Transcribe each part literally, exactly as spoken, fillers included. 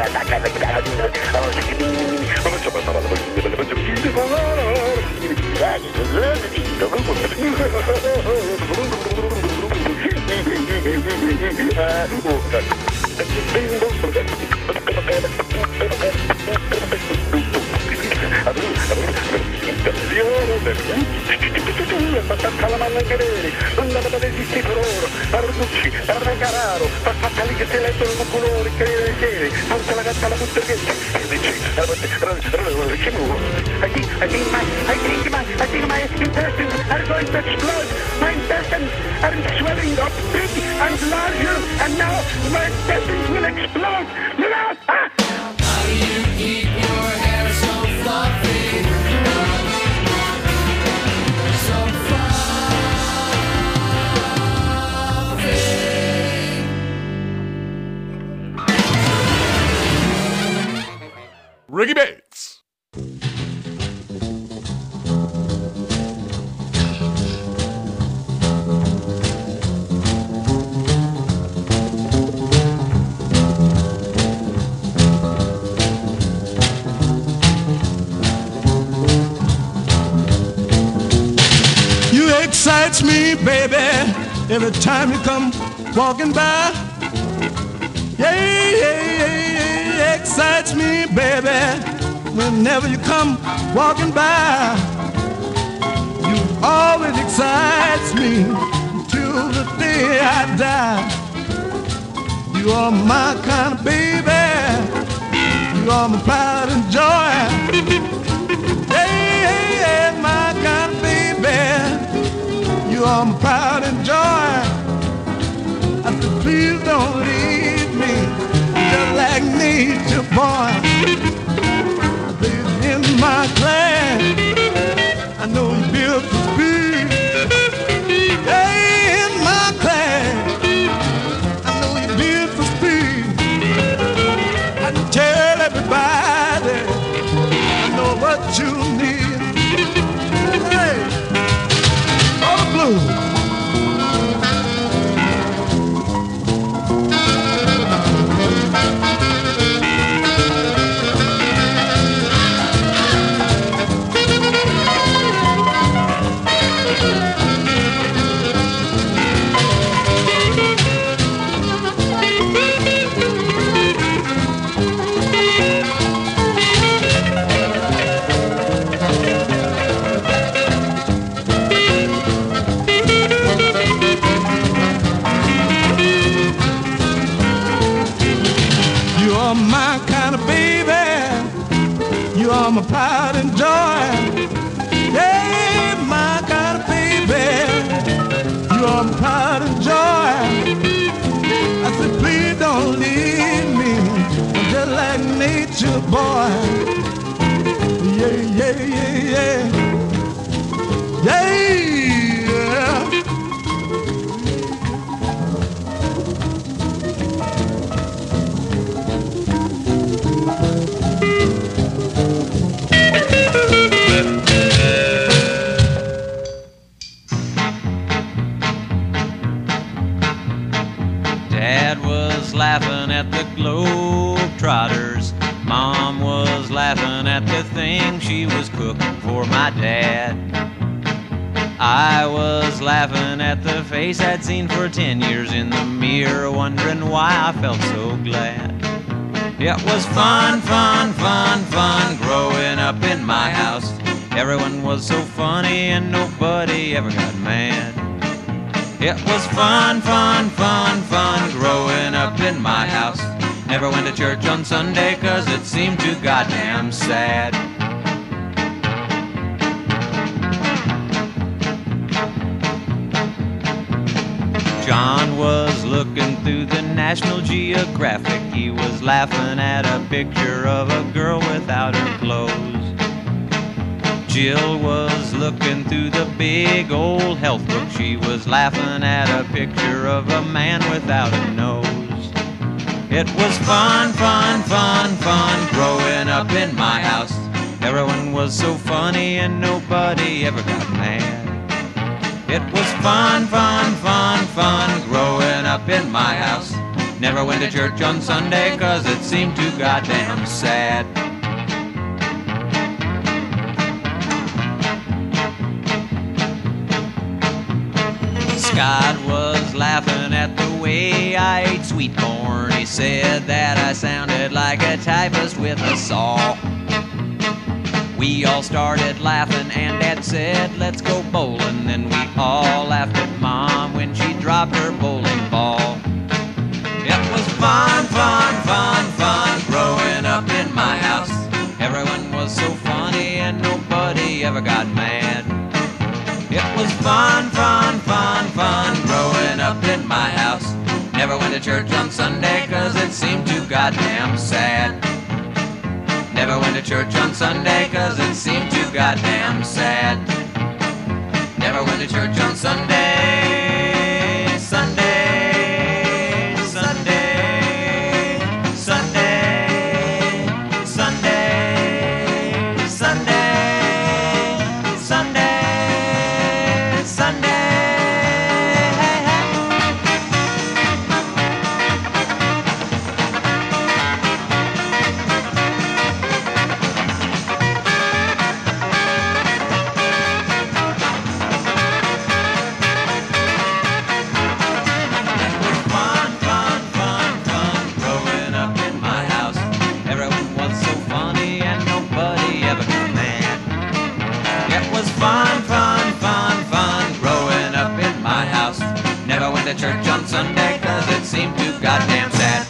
Ricky Bates. You excites me, baby, every time you come walking by. Yeah, yeah, yeah, yeah, excites me, baby, whenever you come walking by. You always excites me till the day I die. You are my kind of baby, you are my pride and joy. Yeah, yeah, yeah, my kind of baby, you are my pride and joy. I said, please don't leave me just like nature, boy. Please in my class, I know you built for speed. Hey, in my class, I know you built for speed. I can tell everybody I know what you need. Hey, all the blues. My pride and joy, yeah, my kind of baby. You are my pride and joy. I said, please don't leave me, I'm just like nature, boy. Yeah, yeah, yeah, yeah, yeah. Laughing at the Globetrotters. Mom was laughing at the thing she was cooking for my dad. I was laughing at the face I'd seen for ten years in the mirror, wondering why I felt so glad. It was fun, fun, fun, fun growing up in my house. Everyone was so funny and nobody ever got mad. It was fun, fun, fun, fun growing up in my house. Never went to church on Sunday 'cause it seemed too goddamn sad. John was looking through the National Geographic. He was laughing at a picture of a girl without her clothes. Jill was looking through the big old health book. She was laughing at a picture of a man without a nose. It was fun, fun, fun, fun growing up in my house. Everyone was so funny and nobody ever got mad. It was fun, fun, fun, fun growing up in my house. Never went to church on Sunday 'cause it seemed too goddamn sad. Scott was laughing at the way I ate sweet corn. He said that I sounded like a typist with a saw. We all started laughing and Dad said, let's go bowling. Then we all laughed at Mom when she dropped her bowling ball. It was fun, fun, fun, fun growing up in my house. Everyone was so funny and nobody ever got mad. It was fun, fun, fun, fun growing up in my house. Never went to church on Sunday 'cause it seemed too goddamn sad. Never went to church on Sunday 'cause it seemed too goddamn sad. Never went to church on Sunday, Sunday, Sunday, Sunday, Sunday, Sunday, Sunday, Sunday. Fun, fun, fun, fun growing up in my house. Never went to church on Sunday 'cause it seemed too goddamn sad.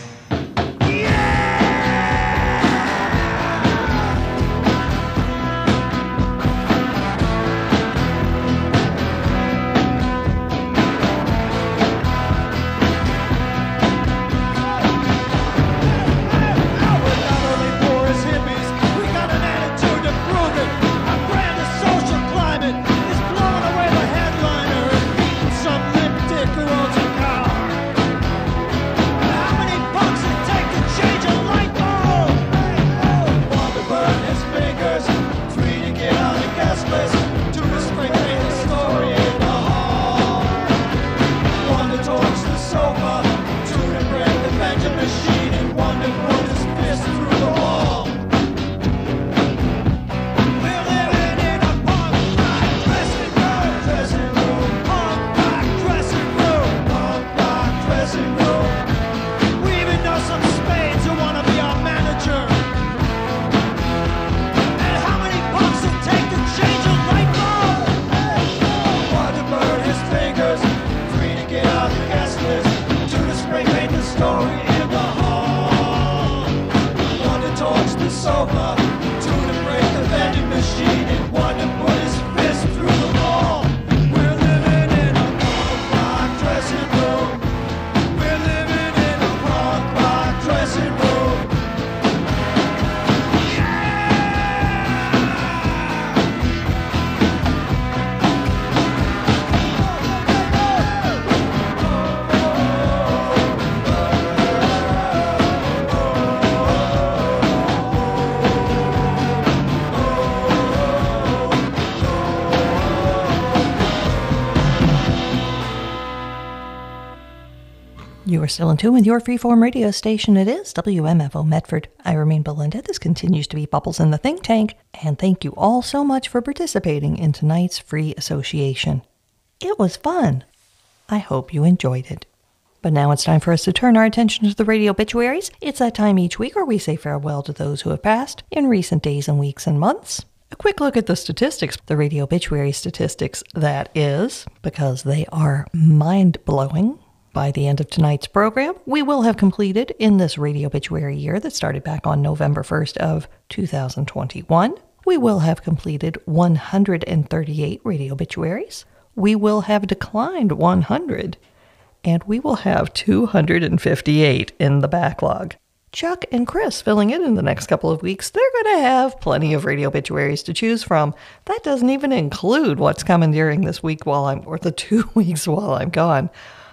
You are still in tune with your freeform radio station. It is W M F O Medford. I remain Belinda. This continues to be Bubbles in the Think Tank. And thank you all so much for participating in tonight's free association. It was fun. I hope you enjoyed it. But now it's time for us to turn our attention to the radio obituaries. It's that time each week where we say farewell to those who have passed in recent days and weeks and months. A quick look at the statistics, the radio obituary statistics, that is, because they are mind-blowing. By the end of tonight's program, we will have completed, in this radio obituary year that started back on November first of two thousand twenty-one, we will have completed one hundred thirty-eight radio obituaries. We will have declined one hundred, and we will have two hundred fifty-eight in the backlog. Chuck and Chris filling in in the next couple of weeks. They're going to have plenty of radio obituaries to choose from. That doesn't even include what's coming during this week while I'm, or the two weeks while I'm gone.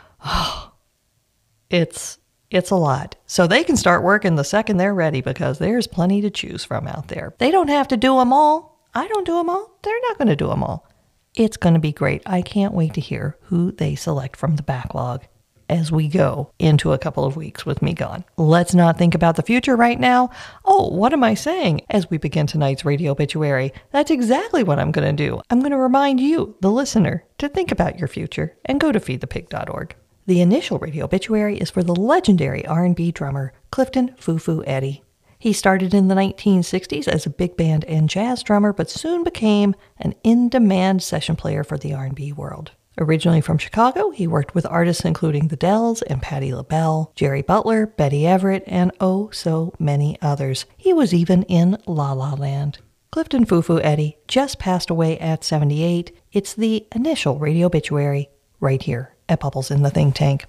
Oh, it's it's a lot. So they can start working the second they're ready because there's plenty to choose from out there. They don't have to do them all. I don't do them all. They're not going to do them all. It's going to be great. I can't wait to hear who they select from the backlog. as we go into a couple of weeks with me gone. Let's not think about the future right now. Oh, what am I saying? As we begin tonight's radio obituary, that's exactly what I'm going to do. I'm going to remind you, the listener, to think about your future and go to feed the pig dot org. The initial radio obituary is for the legendary R and B drummer Clifton Foo-Foo Eddy. He started in the nineteen sixties as a big band and jazz drummer, but soon became an in-demand session player for the R and B world. Originally from Chicago, he worked with artists including the Dells and Patti LaBelle, Jerry Butler, Betty Everett, and oh so many others. He was even in La La Land. Clifton Foo-Foo Eddy just passed away at seventy-eight. It's the initial radio obituary right here at Bubbles in the Think Tank.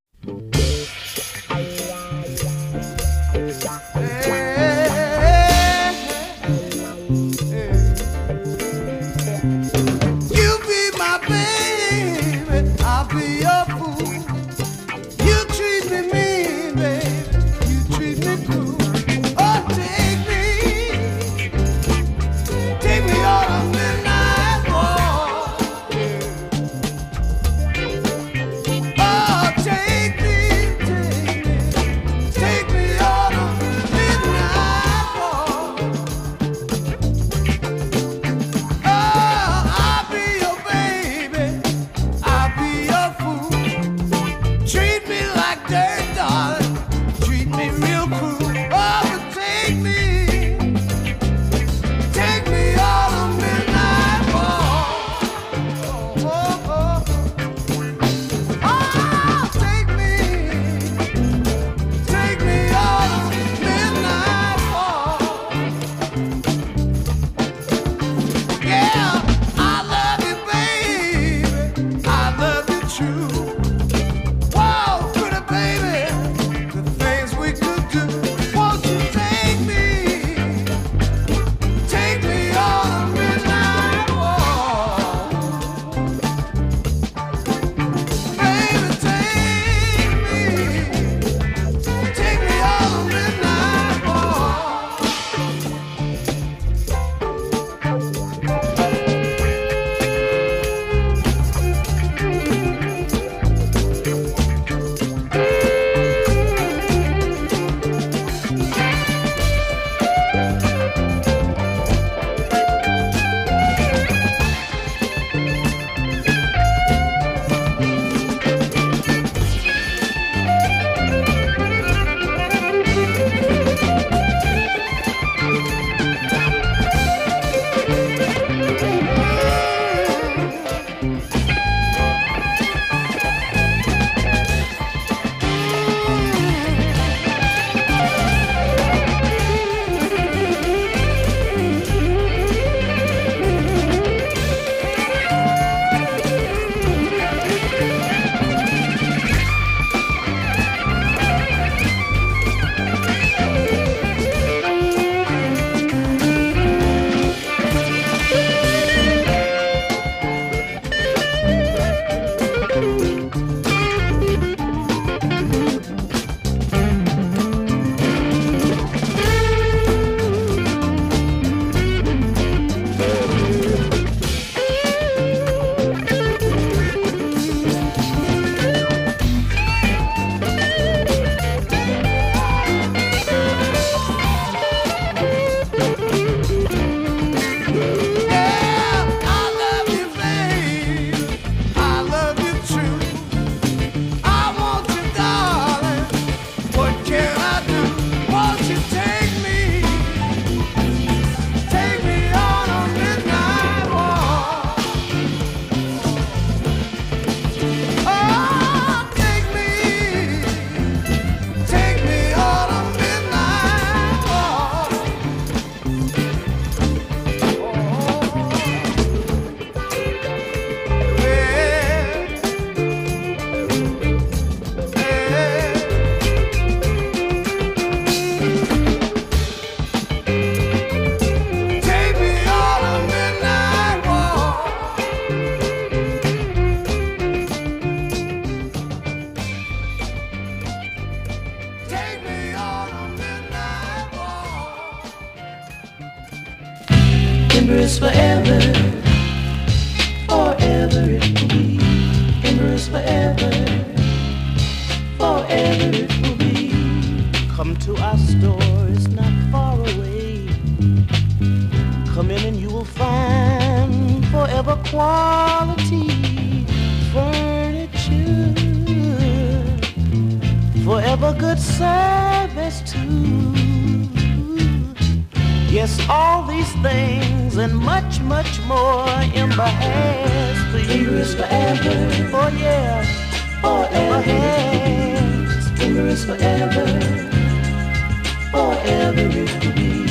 Embers forever, forever it will be. Embers forever, Come to our store, it's not far away. Come in and you will find forever quality furniture, forever good service too. Yes, all these things and much, much more Ember has for you. Ember is forever. Oh yeah, forever has. Ember is forever. Forever it will be.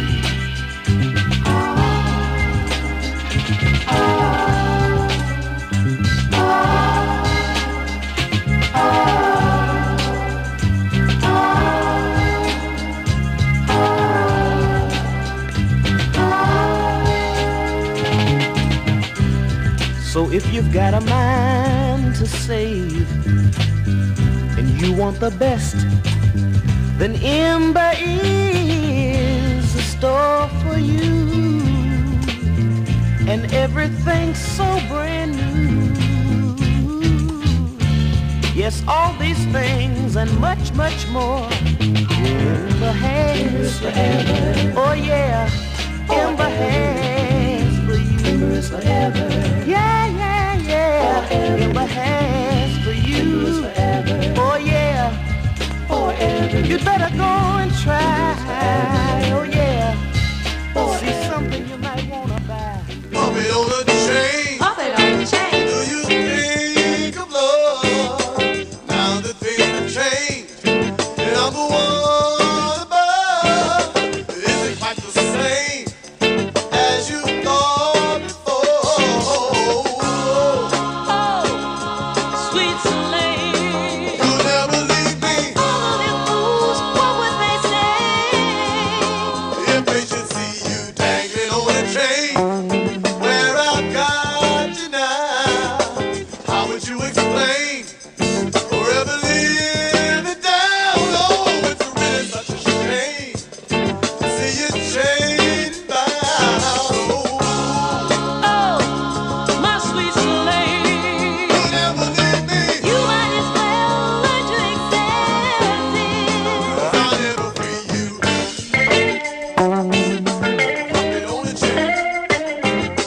So if you've got a mind to save and you want the best, then Ember is the store for you. And everything's so brand new. Yes, all these things and much, much more Ember has forever. Oh yeah, Ember has for you. Ember is forever. Yeah, yeah, yeah. Forever. Ember has for you. Forever. Oh yeah. Forever. You'd better go and try. Oh yeah. Forever. See something you might wanna buy. Pump it on the chain. Pump it on the chain. Do you think of love? Now that things have changed, and I'm the one above. It isn't quite the same as you thought before. Oh, sweet Soleil. You'll never leave me. All of them fools, what would they say? If they should see you dangling on a chain, where I've got you now, how would you explain? Forever live it down. Oh, it's really such a shame to see you chained bound. Oh, my sweet Soleil. You'll never leave me. You might as well learn to accept it. I'll never free you. Put it on the chain.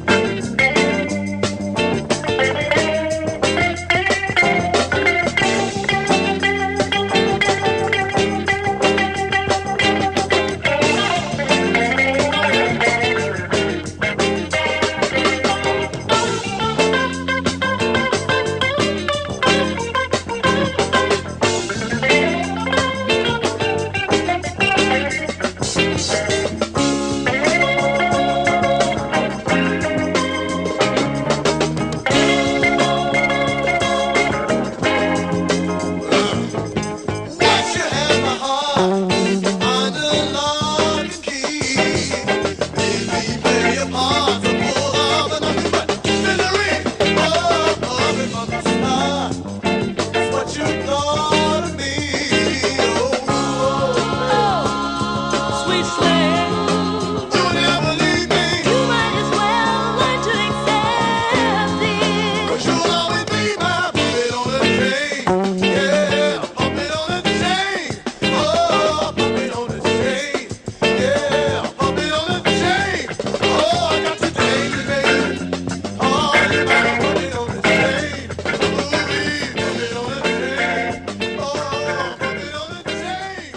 Once you had my heart under lock and key, maybe play a part to pull off and nothing but misery. Oh, oh, if I'm the star, that's what you thought of me. Oh, Oh, sweet Soleil. you'll never leave me, You might as well learn to accept it. 'cause you'll always be my puppet on a chain. Yeah, puppet on a chain. Oh, puppet on a chain. Yeah, puppet on a chain. Oh, I got you daisy, baby. Oh, you're my puppet on a chain. Ooh-wee, puppet on a chain. Oh, puppet on a chain.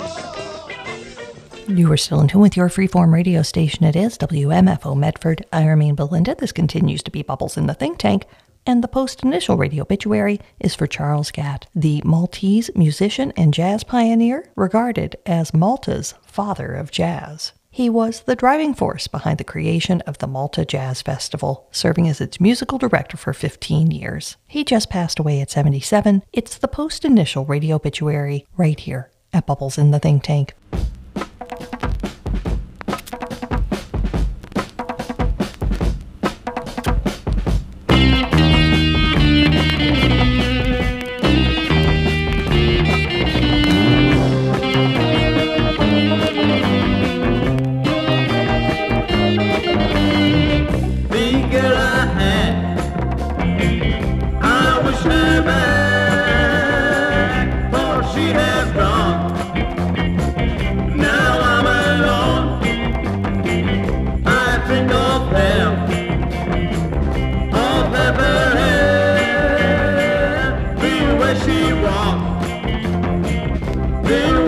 Oh. You are still in tune with your freeform radio station. It is W M F O Medford. I remain Belinda. This continues to be Bubbles in the Think Tank. And the post-initial radio obituary is for Charles Gatt, the Maltese musician and jazz pioneer, regarded as Malta's father of jazz. He was the driving force behind the creation of the Malta Jazz Festival, serving as its musical director for fifteen years. He just passed away at seventy-seven. It's the post-initial radio obituary right here at Bubbles in the Think Tank. The girl I had, I wish her back, for she has gone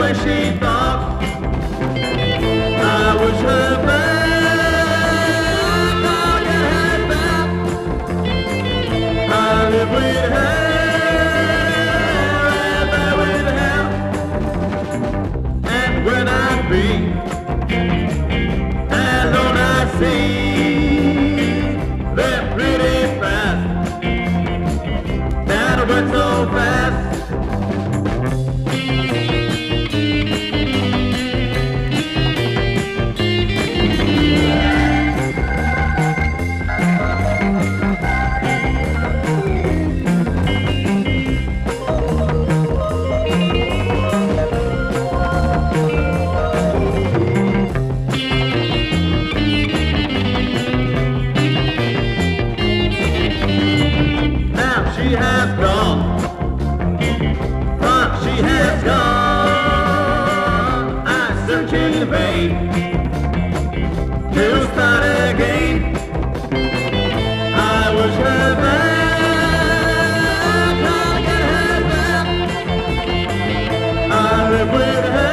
way she thought I was her back. Oh, yeah, her back. I live with her, live with her. And when I be alone, I see they're pretty fast. That went so fast. She has gone, but she has gone. I search in vain to start again. I was her back, I get her back. I live with her,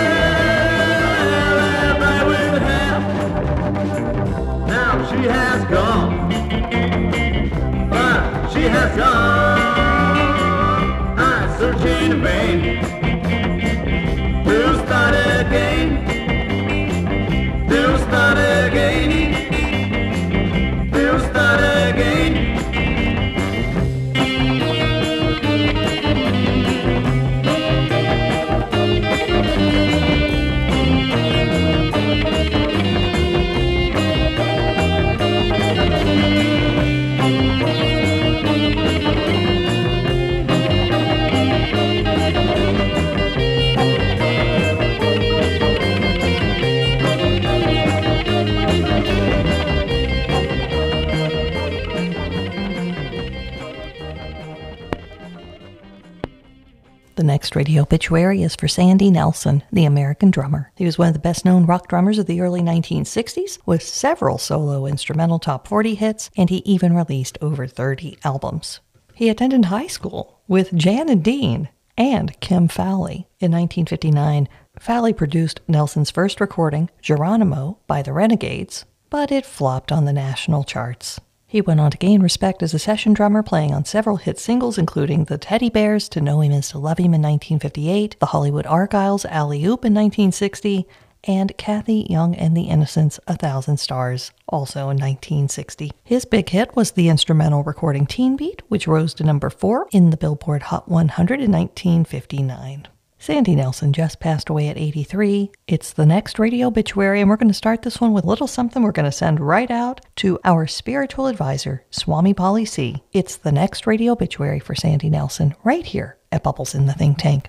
live with her. Now she has gone. She has gone, I search in vain to start again, to start again, to start again. The next radio obituary is for Sandy Nelson, the American drummer. He was one of the best-known rock drummers of the early nineteen sixties, with several solo instrumental top forty hits, and he even released over thirty albums. He attended high school with Jan and Dean and Kim Fowley. In nineteen fifty-nine, Fowley produced Nelson's first recording, Geronimo, by the Renegades, but it flopped on the national charts. He went on to gain respect as a session drummer, playing on several hit singles, including the Teddy Bears' To Know Him Is to Love Him in nineteen fifty-eight, the Hollywood Argyles' Alley Oop in nineteen sixty, and Kathy Young and the Innocents' A Thousand Stars, also in nineteen sixty. His big hit was the instrumental recording Teen Beat, which rose to number four in the Billboard Hot one hundred in nineteen fifty-nine. Sandy Nelson just passed away at eighty-three. It's the next radio obituary, and we're going to start this one with a little something we're going to send right out to our spiritual advisor, Swami Polly C. It's the next radio obituary for Sandy Nelson, right here at Bubbles in the Think Tank.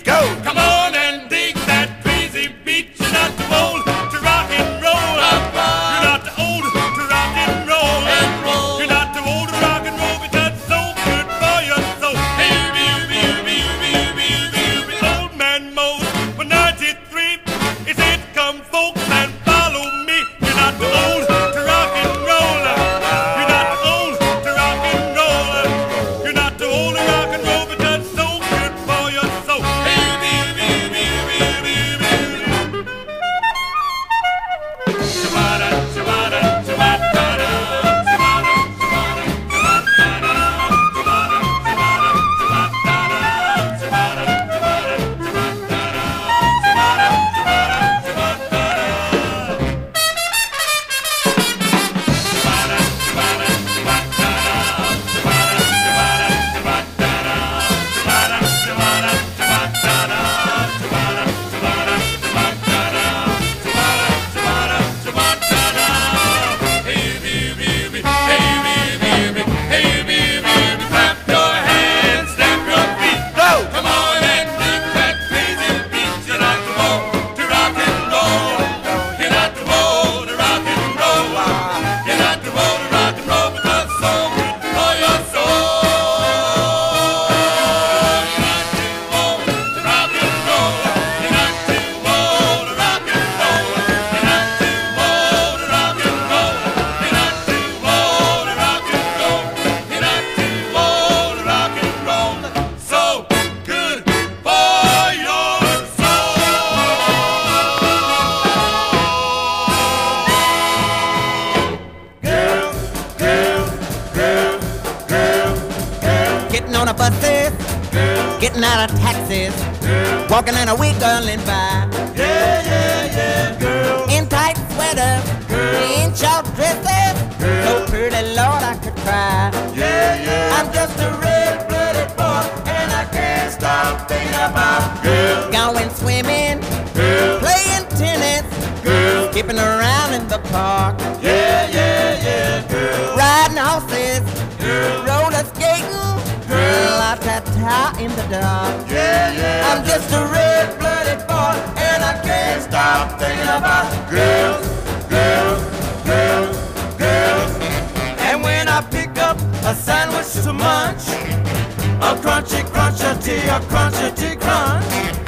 beat. Go! Come on and dig that crazy beat. You're not too old to rock and roll. You're not too old to rock and roll. You're not too old to rock and roll because it's so good for your soul. Hey, you be, you be, you be, you be, you be, you be, old man Mose for ninety-three. He said, come folks and follow me. You're not too old to rock and roll. You're not too old to rock and roll. You're not too old to rock and roll because it's so good for your soul. Hey, you be, you be, you be, you be, you be, you be. Shabada, shabada, shabada, shabada, shabada, shabada, shabada, shabada, shabada, shabada, Getting on a buses, getting out of taxis, walking in a wig girling by. Yeah, yeah, yeah, girl. In tight sweaters, in short dresses, so pretty Lord I could cry. Yeah, yeah. I'm just a red-blooded boy, and I can't stop thinking about Girl, going swimming, girl, playing tennis, girl. skipping around in the park, Yeah, yeah, yeah, girl. riding horses, Girl, roller skating, la ta ta in the dark. yeah, yeah. I'm just a red-blooded boy, and I can't stop thinking about girls, girls, girls, girls. And when I pick up a sandwich to munch, a crunchy crunchity, a crunchity crunch,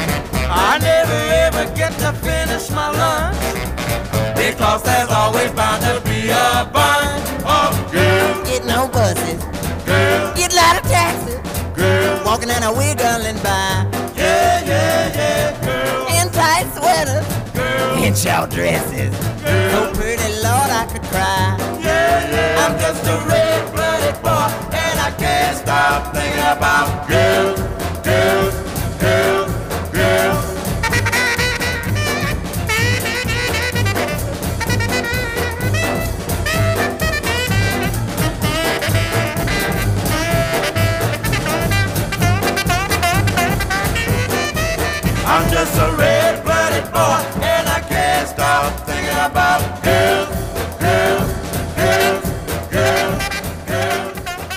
I never ever get to finish my lunch, because there's always bound to be a bunch of girls. Getting on buses, Girls, getting out of taxis, girls. walking in a wiggling by, Yeah, yeah, yeah, girls. in tight sweaters, Girls, in short dresses, so pretty Lord I could cry. yeah, yeah. I'm just a red-blooded boy, and I can't stop thinking about Girls, girls, girls, girls. I'm just a red-blooded boy, and I can't stop thinking about Girls, girls, girls, girls, girls,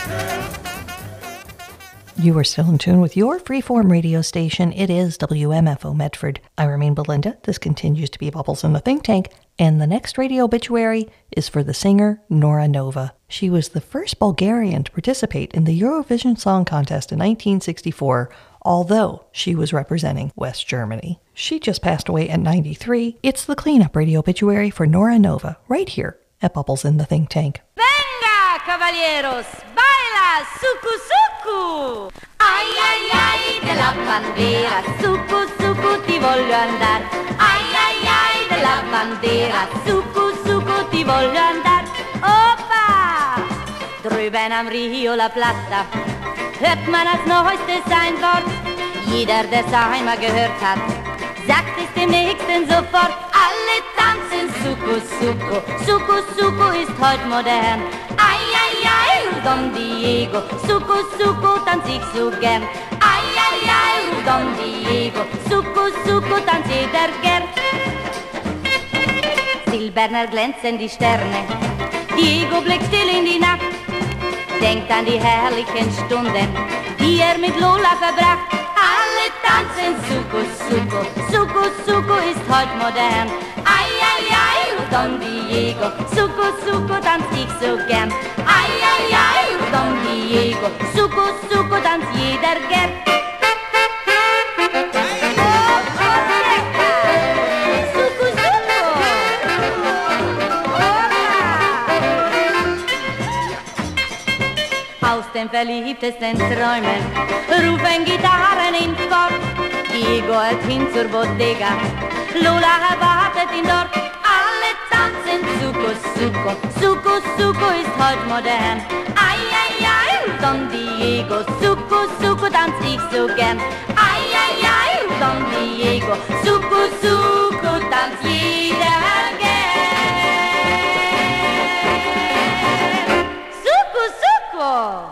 girls. You are still in tune with your freeform radio station. It is W M F O Medford. I remain Belinda. This continues to be Bubbles in the Think Tank. And the next radio obituary is for the singer Nora Nova. She was the first Bulgarian to participate in the Eurovision Song Contest in nineteen sixty-four, although she was representing West Germany. She just passed away at ninety-three. It's the cleanup radio obituary for Nora Nova, right here at Bubbles in the Think Tank. Venga, caballeros, baila, suku suku. Ai ai ai della bandiera, suku suku ti voglio andare. Ai ai ai della bandiera, suku suku ti voglio andare. Opa! Drüben am Rio La Plata hört man das neueste Sein-Wort. Jeder, der's einmal gehört hat, sagt es dem Nächsten sofort. Alle tanzen Suku Suku, Suku Suku ist heut modern. Ai ai ai, Don Diego, Suku Suku tanz ich so gern. Ai ai ai, Don Diego, Suku Suku tanz jeder gern. Silberner glänzen die Sterne, Diego blickt still in die Nacht, denkt an die herrlichen Stunden, die er mit Lola verbracht. Alle tanzen Suku Suku. Suku Suku ist heut modern. Ai, ai, ai, Don Diego. Suku Suku tanz ich so gern. Ai, ai, ai, Don Diego. Suku Suku tanz jeder gern. Aus den verliebtesten Träumen rufen Gitarren ins Wort. Diego eilt hin zur Bodega, Lola erwartet ihn dort. Alle tanzen Suko, Suko, Suko, Suko ist heut modern. Ai, ai, ai, Don Diego, Suko, Suko tanz ich so gern. Ai, ai, ai, Don Diego, Suko, Suko tanz jeder gern. Suko, Suko!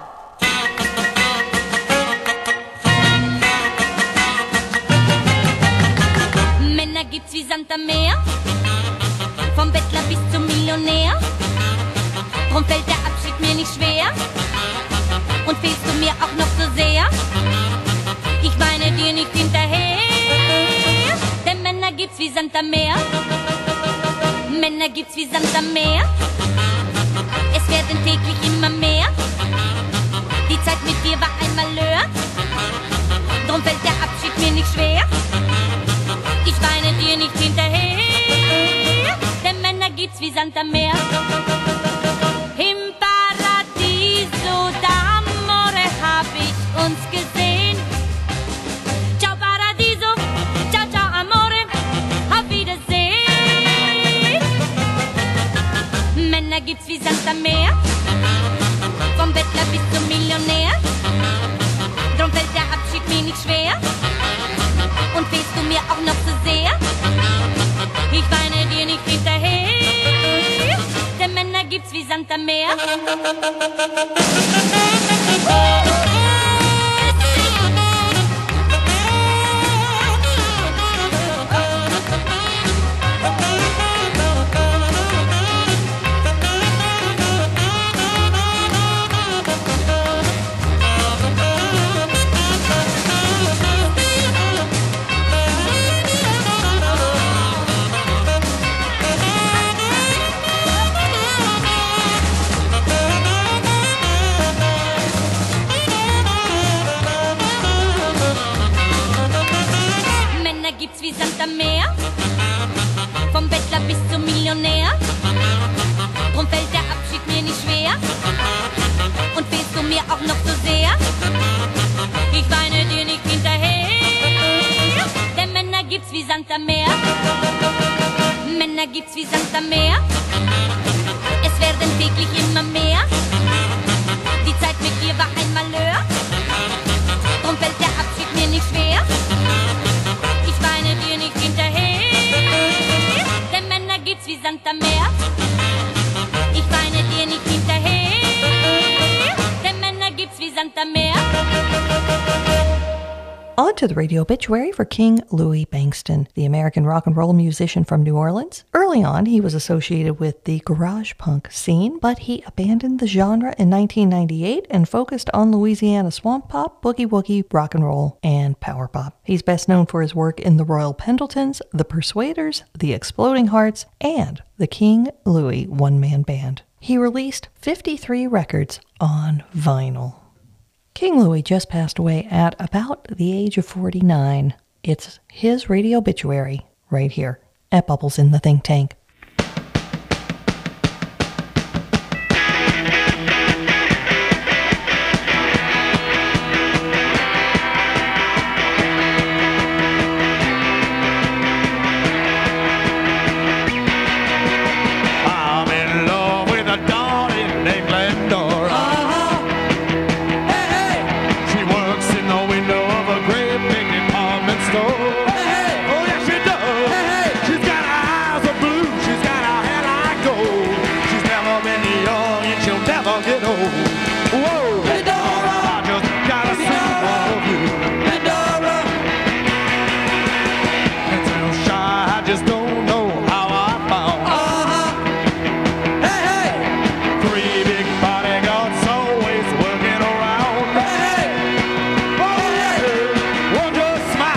Männer gibt's wie Sand am Meer, vom Bettler bis zum Millionär. Drum fällt der Abschied mir nicht schwer und fehlst du mir auch noch so sehr. Ich weine dir nicht hinterher, denn Männer gibt's wie Sand am Meer. Männer gibt's wie Sand am Meer. Es werden täglich immer mehr. Die Zeit mit dir war einmal Löhr. Drum fällt der Abschied mir nicht schwer. Ich weine dir nicht hinterher, denn Männer gibt's wie Sand am Meer. Im Paradiso d'Amore hab ich uns gesehen. Ciao Paradiso, ciao ciao Amore, auf Wiedersehen. Männer gibt's wie Sand am Meer, vom Bettler bis zum Millionär. Drum fällt der Abschied mir nicht schwer und fehlst du mir auch noch so sehr. Ich weine dir nicht hinterher, denn Männer gibt's wie Sand am Meer. Gibt's wie Sand am Meer, vom Bettler bis zum Millionär. Drum fällt der Abschied mir nicht schwer und fehlst du mir auch noch so sehr. Ich weine dir nicht hinterher, denn Männer gibt's wie Sand am Meer. Männer gibt's wie Sand am Meer. Es werden täglich immer mehr. Die Zeit mit dir war einmal Löhr. Drum fällt der Abschied mir nicht schwer. Ich weine dir nicht hinterher, denn Männer gibt's wie Sand am Meer. Ich weine dir nicht hinterher, denn Männer gibt's wie Sand am Meer. On to the radio obituary for King Louis Bengtson, the American rock and roll musician from New Orleans. Early on, he was associated with the garage punk scene, but he abandoned the genre in nineteen ninety-eight and focused on Louisiana swamp pop, boogie woogie, rock and roll, and power pop. He's best known for his work in the Royal Pendletons, the Persuaders, the Exploding Hearts, and the King Louis one-man band. He released fifty-three records on vinyl. King Louis just passed away at about the age of forty-nine. It's his radio obituary right here at Bubbles in the Think Tank. I'm in love with a darling named Glendora. Hey, hey. She works in the window of a great big department store. Hey, hey. Oh, yes, she does. Hey, hey. She's got eyes of blue. She's got her hair like gold. She's never been young and she'll never get old. Whoa, Glendora, I just gotta sing for you. Glendora, it's real shy. I just don't know how I found. Three big bodyguards always working around. Hey, oh yeah, one just smile.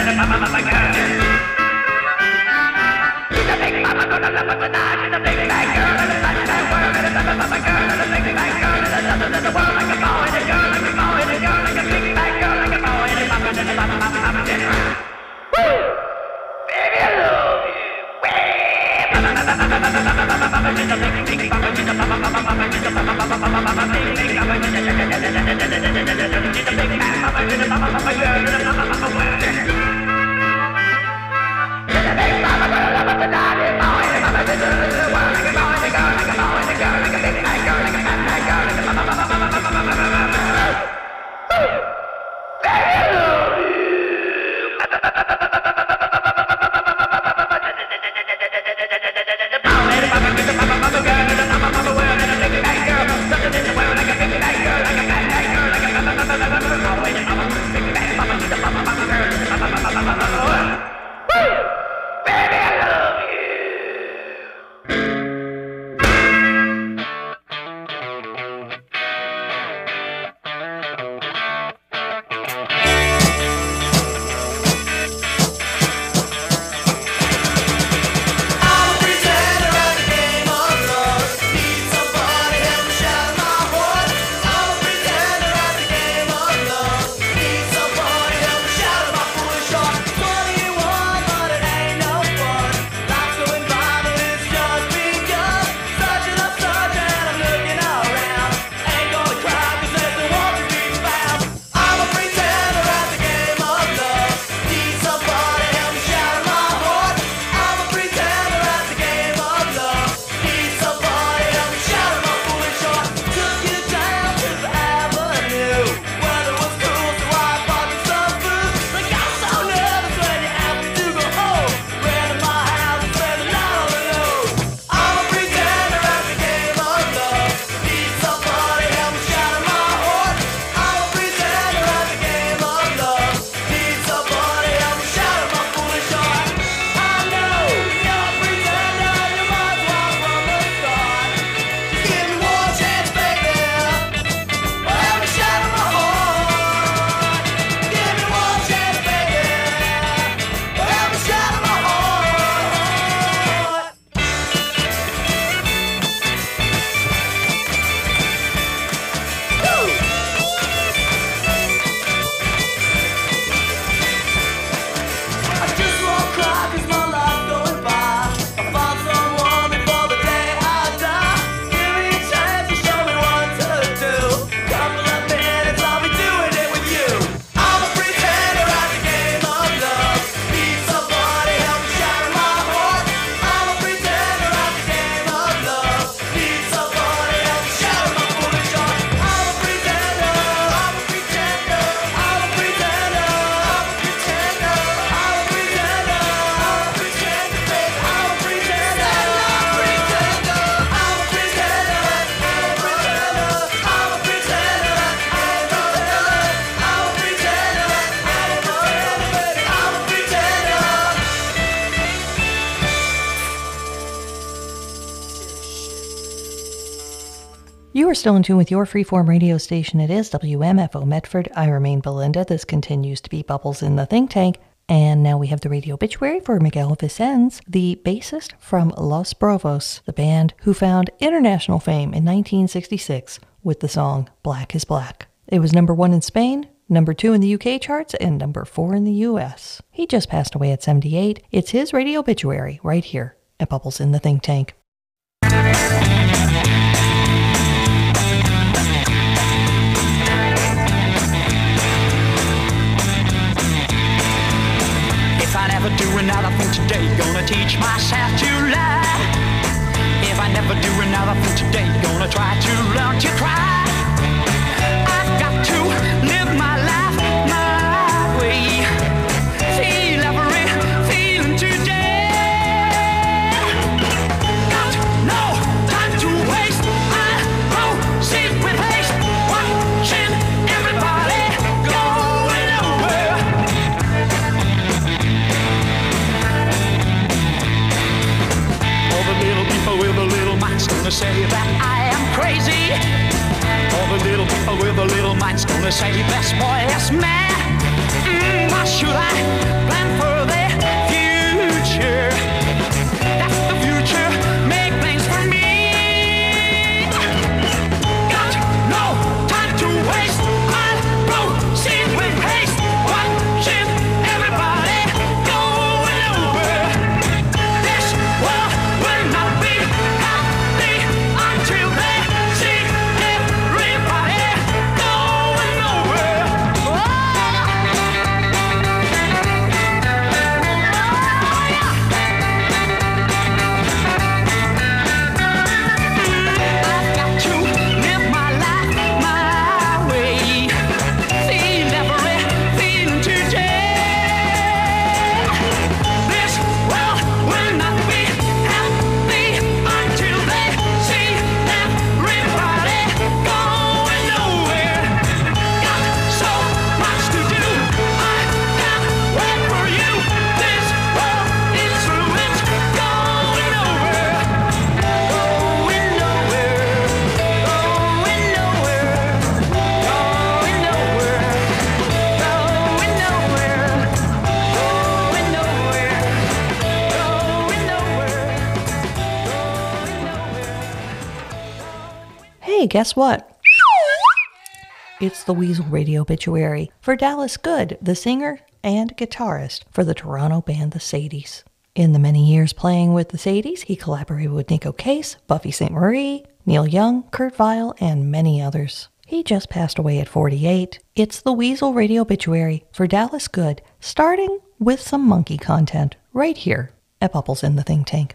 You are still in tune with your freeform radio station. It is W M F O Medford. I remain Belinda. This continues to be Bubbles in the Think Tank. And now we have the radio obituary for Miguel Vicens, the bassist from Los Brovos, the band who found international fame in nineteen sixty-six with the song Black is Black. It was number one in Spain, number two in the U K charts, and number four in the U S. He just passed away at seventy-eight. It's his radio obituary right here at Bubbles in the Think Tank. If I never do another thing today, gonna teach myself to lie. If I never do another thing today, gonna try to learn to cry. I've got to live my life my way. Feel every feeling today. Got no time to waste. I proceed with haste, watching everybody going over. All the little people with the little minds gonna say that I am crazy. All the little people with the little minds gonna say this boy is mad. Mm, why should I blame Hey, guess what? It's the Weasel Radio obituary for Dallas Good, the singer and guitarist for the Toronto band the Sadies. In the many years playing with the Sadies, he collaborated with Nico Case, Buffy Sainte Marie, Neil Young, Kurt Vile, and many others. He just passed away at forty-eight. It's the Weasel Radio obituary for Dallas Good, starting with some monkey content right here at Bubbles in the Think Tank.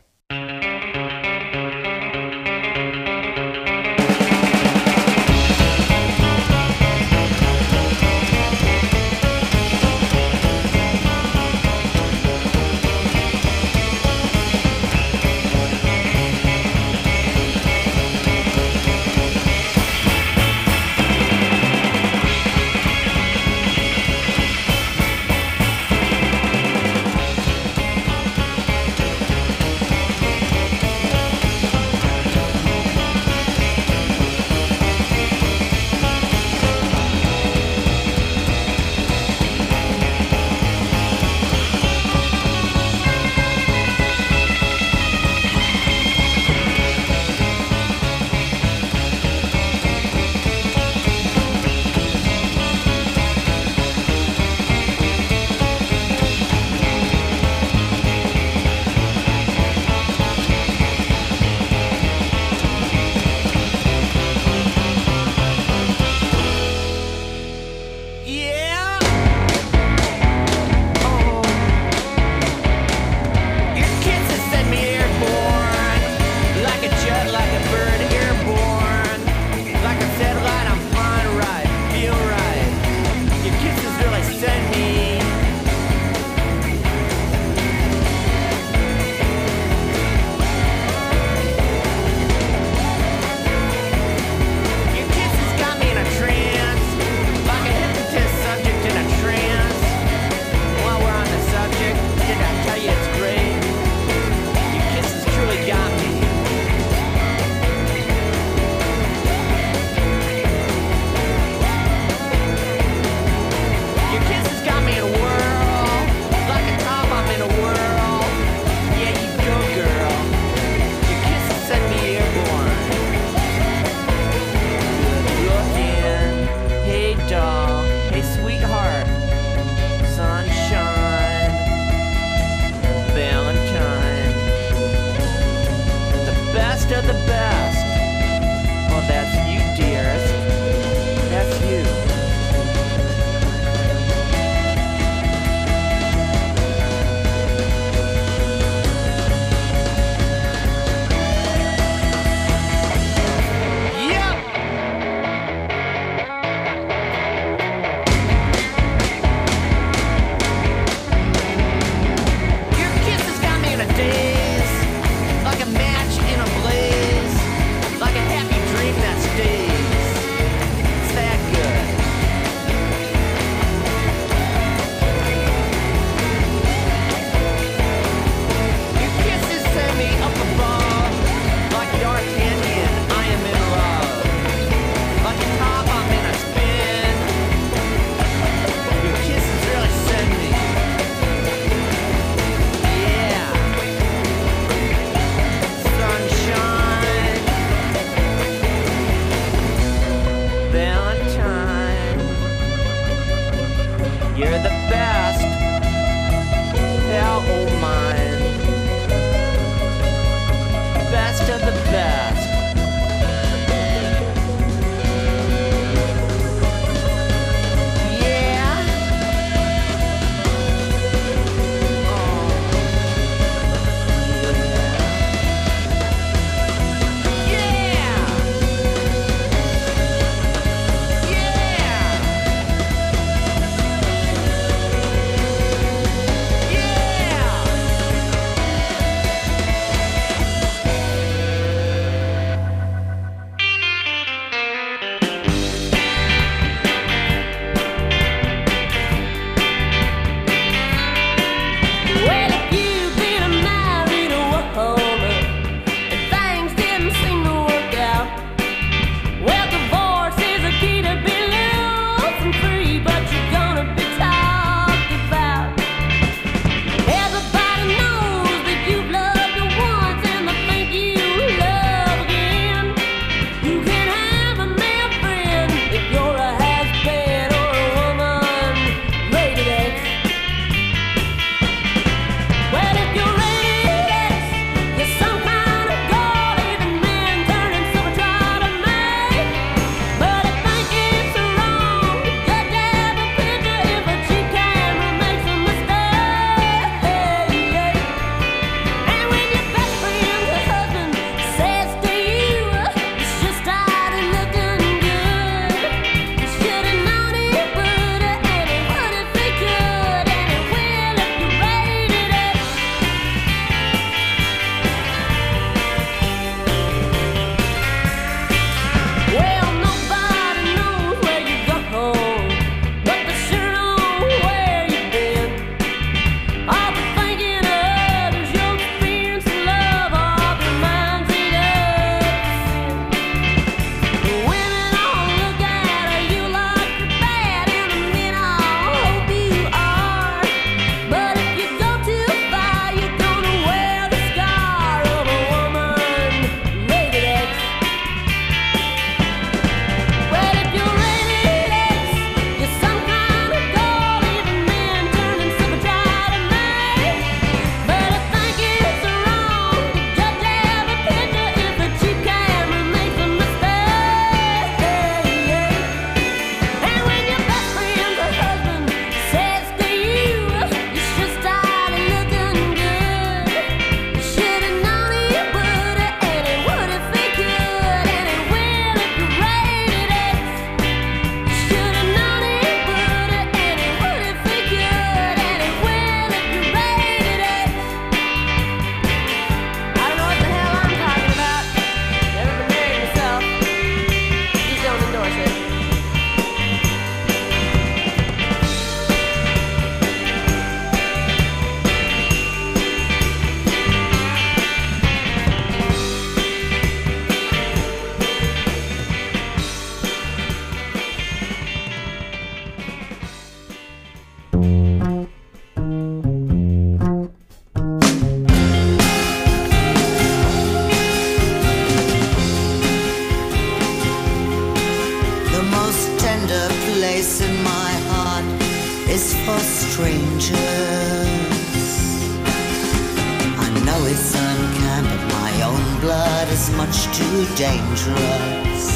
too dangerous.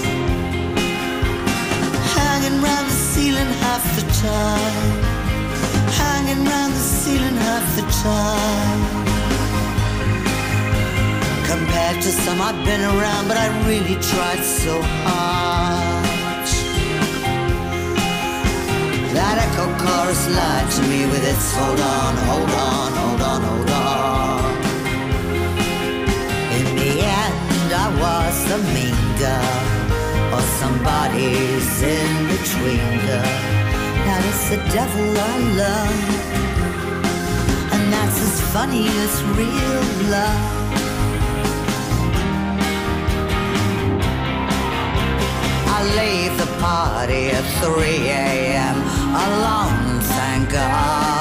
Hanging round the ceiling half the time, hanging round the ceiling half the time. Compared to some I've been around, but I really tried so hard. That echo chorus lied to me with its hold on, hold on, hold on, hold on. In the end I was a mean girl, or somebody's in between girl. Now it's the devil I love, and that's as funny as real love. I leave the party at three a.m. alone, thank God.